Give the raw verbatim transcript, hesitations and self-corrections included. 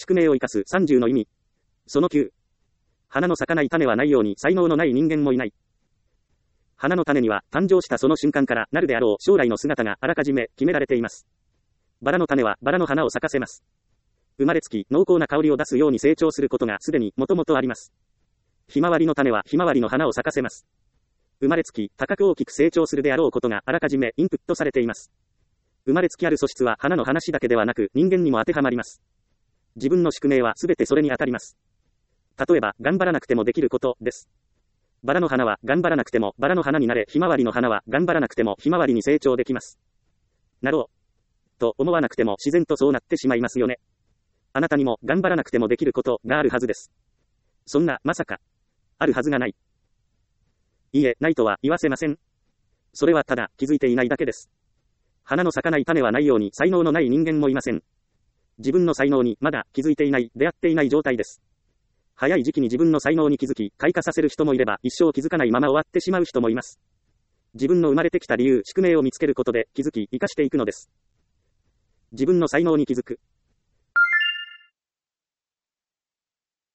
宿命を生かすさんじゅうの意味。そのきゅう。花の咲かない種はないように才能のない人間もいない。花の種には誕生したその瞬間からなるであろう将来の姿があらかじめ決められています。バラの種はバラの花を咲かせます。生まれつき濃厚な香りを出すように成長することがすでにもともとあります。ひまわりの種はひまわりの花を咲かせます。生まれつき高く大きく成長するであろうことがあらかじめインプットされています。生まれつきある素質は花の話だけではなく人間にも当てはまります。自分の宿命はすべてそれに当たります。例えば、頑張らなくてもできることです。バラの花は頑張らなくてもバラの花になれ、ひまわりの花は頑張らなくてもひまわりに成長できます。なろう。と思わなくても自然とそうなってしまいますよね。あなたにも頑張らなくてもできることがあるはずです。そんな、まさか、あるはずがない。いいえ、ないとは言わせません。それはただ気づいていないだけです。花の咲かない種はないように才能のない人間もいません。自分の才能にまだ気づいていない、出会っていない状態です。早い時期に自分の才能に気づき、開花させる人もいれば、一生気づかないまま終わってしまう人もいます。自分の生まれてきた理由、宿命を見つけることで気づき、生かしていくのです。自分の才能に気づく。